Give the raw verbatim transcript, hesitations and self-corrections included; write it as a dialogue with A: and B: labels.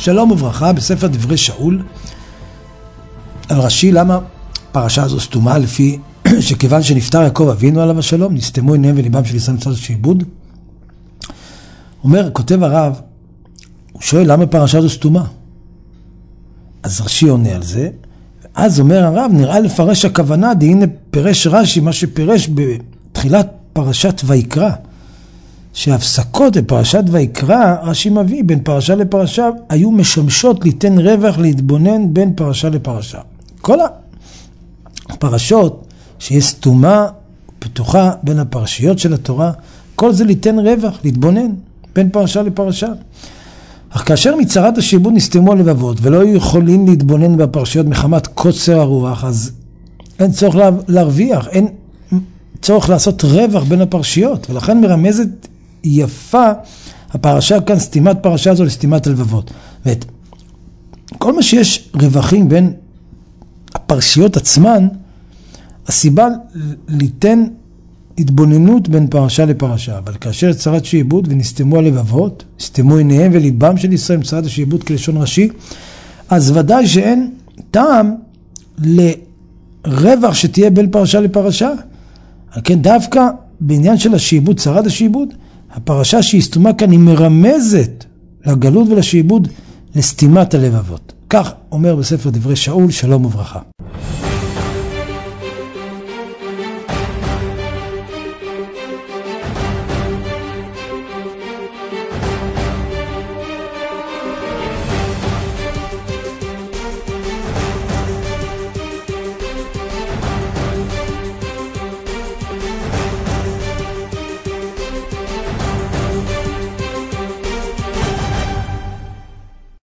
A: שלום וברכה, בספר דברי שאול, על רש"י, למה פרשה הזו סתומה? לפי שכיוון שנפטר יעקב אבינו עליו השלום, נסתמו עיניהם וליבם של ישראל מצד השעבוד. אומר, כותב הרב, הוא שואל למה פרשה הזו סתומה? אז רש"י עונה על זה, אז אומר הרב, נראה לפרש הכוונה, הנה פירש רש"י מה שפירש בתחילת פרשת ויקרא, שההפסקות בפרשת ויקרא, רש"י מביא, בין פרשה לפרשה, היו משמשות ליתן רווח להתבונן בין פרשה לפרשה. כל הפרשות שיש סתומה פתוחה בין הפרשיות של התורה, כל זה ליתן רווח, להתבונן בין פרשה לפרשה. אך כאשר מצרת השעבוד נסתמו הלבבות ולא היו יכולים להתבונן בפרשיות מחמת קוצר הרוח, אז אין צורך להרוויח, אין צורך לעשות רווח בין הפרשיות, ולכן מרמזת יפה הפרשה כאן, סתימת פרשה הזו לסתימת הלבבות. ואת כל מה שיש רווחים בין הפרשיות עצמן, הסיבה ליתן התבוננות בין פרשה לפרשה, אבל כאשר יצרת שעבוד ונסתמו הלבבות, נסתמו עיניהם וליבם של ישראל מצרת השעבוד כלשון רש"י, אז ודאי שאין טעם לרווח שתהיה בין פרשה לפרשה. על כן דווקא בעניין של השעבוד, צרת השעבוד, הפרשה שהיא סתומה כאן היא מרמזת לגלות ולשעבוד לסתימת הלבבות. כך אומר בספר דברי שאול, שלום וברכה.